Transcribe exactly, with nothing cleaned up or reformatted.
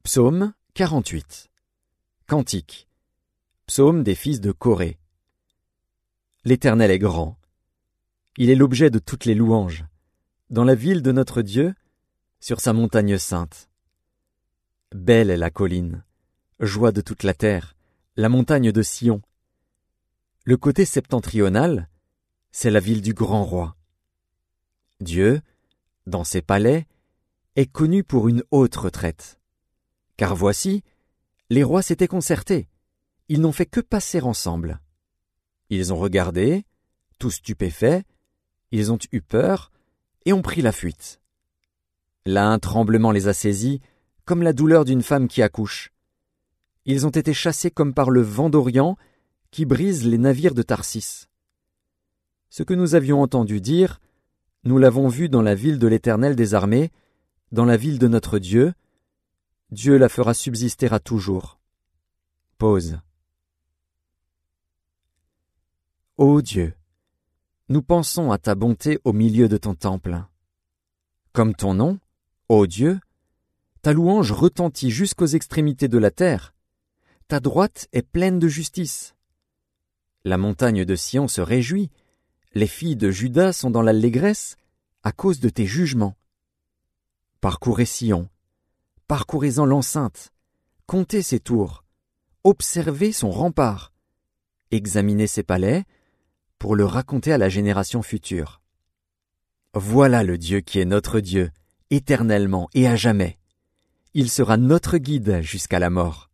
Psaume quarante-huit. Cantique. Psaume des fils de Coré. L'Éternel est grand. Il est l'objet de toutes les louanges, dans la ville de notre Dieu, sur sa montagne sainte. Belle est la colline, joie de toute la terre, la montagne de Sion. Le côté septentrional, c'est la ville du grand roi. Dieu, dans ses palais, est connu pour une haute retraite. Car voici, les rois s'étaient concertés, ils n'ont fait que passer ensemble. Ils ont regardé, tout stupéfaits, ils ont eu peur et ont pris la fuite. Là un tremblement les a saisis, comme la douleur d'une femme qui accouche. Ils ont été chassés comme par le vent d'Orient qui brise les navires de Tarsis. Ce que nous avions entendu dire, nous l'avons vu dans la ville de l'Éternel des armées, dans la ville de notre Dieu. Dieu la fera subsister à toujours. Pause. Ô Dieu, nous pensons à ta bonté au milieu de ton temple. Comme ton nom, ô Dieu, ta louange retentit jusqu'aux extrémités de la terre. Ta droite est pleine de justice. La montagne de Sion se réjouit. Les filles de Juda sont dans l'allégresse à cause de tes jugements. Parcourez Sion, parcourez-en l'enceinte, comptez ses tours, observez son rempart, examinez ses palais pour le raconter à la génération future. Voilà le Dieu qui est notre Dieu, éternellement et à jamais. Il sera notre guide jusqu'à la mort.